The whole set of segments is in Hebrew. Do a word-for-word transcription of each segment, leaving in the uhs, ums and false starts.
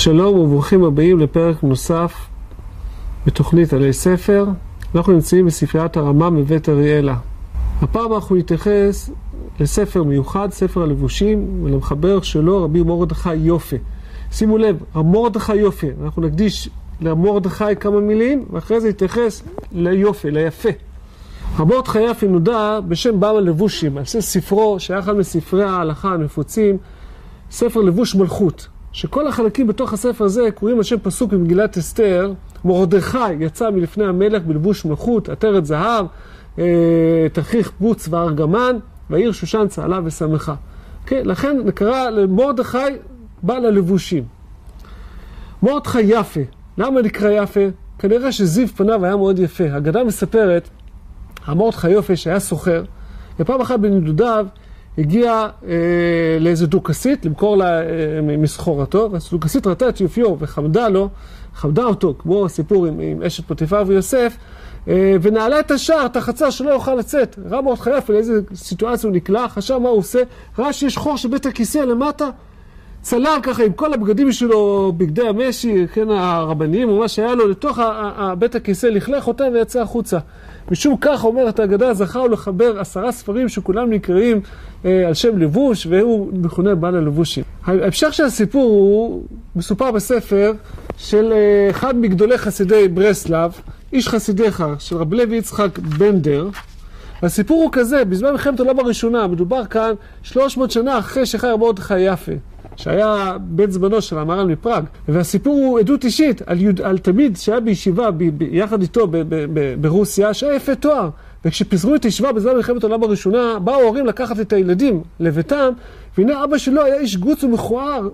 שלום וברוכים הבאים לפרק נוסף בתוכנית עלי ספר. אנחנו נמצאים בספריית הרמ"ם בבית אריאלה. הפעם אנחנו נתייחס לספר מיוחד, ספר הלבושים, ולמחבר שלו רבי מרדכי יופי. שימו לב, מרדכי יופי, אנחנו נקדיש למרדכי כמה מילים, ואחרי זה נתייחס ליופי, ליפה. מרדכי יופי נודע בשם בעל הלבושים, על ספרו שהיה אחד מספרי ההלכה הנפוצים, ספר לבוש מלכות, שכל החלקים בתוך הספר הזה קוראים על שם פסוק במגילת אסתר. מרדכי יצא מלפני המלך בלבוש מלכות, עטרת זהב, תכריך בוץ וארגמן, והעיר שושן צהלה ושמחה. Okay, לכן נקרא למרדכי בעל הלבושים. מרדכי יפה. למה נקרא יפה? כנראה שזיו פניו היה מאוד יפה. הגדה מספרת, המרדכי יפה שהיה סוחר, ופעם אחת בנדודיו הגיע אה, לאיזה דוכסית למכור לה אה, מסחורתו, והדוכסית ראתה את יופיו וחמדה לו, חמדה אותו, כמו הסיפור עם, עם אשת פוטיפר ויוסף, אה, ונעלה את השער, את החצר שלא יוכל לצאת. ראה מרדכי יפה לאיזה סיטואציה הוא נקלע, חשב מה הוא עושה, ראה שיש חור של בית הכיסא למטה, צלל ככה עם כל הבגדים שלו, בגדי המשי, כן, הרבניים או מה שהיה לו, לתוך בית הכיסא, לכלך אותם ויצא החוצה. משום כך אומרת ההגדה, זכה הוא לחבר עשרה ספרים שכולם נקראים אה, על שם לבוש, והוא מכונה בעל הלבושים. ההמשך של הסיפור הוא מסופר בספר של אה, אחד מגדולי חסידי ברסלב, איש חסידיך, של רב לוי יצחק בנדר. הסיפור הוא כזה, בזמן מלחמת העולם הראשונה, מדובר כאן שלוש מאות שנה אחרי שחי מרדכי יפה, שהיה בן זמנו של המהר"ל מפראג. והסיפור הוא עדות אישית על, יוד, על תלמיד שהיה בישיבה ב, ב, יחד איתו ב, ב, ב, ברוסיה, שהיה יפה תואר. וכשפיזרו את הישיבה בזמן מלחמת העולם הראשונה, באו ההורים לקחת את הילדים לביתם, והנה אבא שלו היה איש גוץ ומכוער,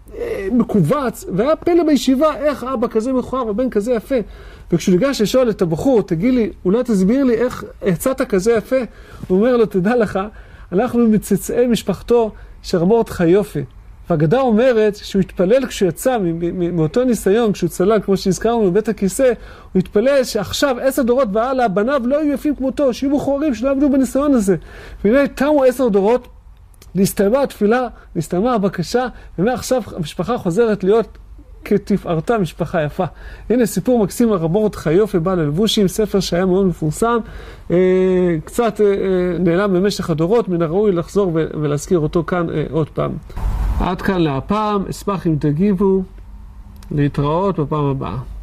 מקובץ, והיה פלא בישיבה איך אבא כזה מכוער ובן כזה יפה. וכשהוא ניגש לשאול את הבחור, תגיד לי, אולי תסביר לי איך יצאת כזה יפה? הוא אומר לו, תדע לך, אנחנו מצאצאי משפחתו של מרדכי יופי. והגדה אומרת שהוא התפלל כשהוא יצא מאותו ניסיון, כשהוא צלל, כמו שהזכרנו בבית הכיסא, הוא התפלל שעכשיו עשר דורות והלאה, בניו לא יהיו יפים כמותו, שיהיו מכוערים שלא עמדו בניסיון הזה. והנה תמו עשר דורות, נסתיימה התפילה, נסתיימה הבקשה, ומעכשיו המשפחה חוזרת להיות כתפארתה משפחה יפה. הנה סיפור מקסים על רבי מרדכי יופי בעל הלבושים, ספר שהיה מאוד מפורסם, אה, קצת אה, נעלם במשך הדורות, מן הראוי לחזור ולהזכיר אותו כאן אה, עוד פעם. עד כאן להפעם, אשמח אם תגיבו, להתראות בפעם הבאה.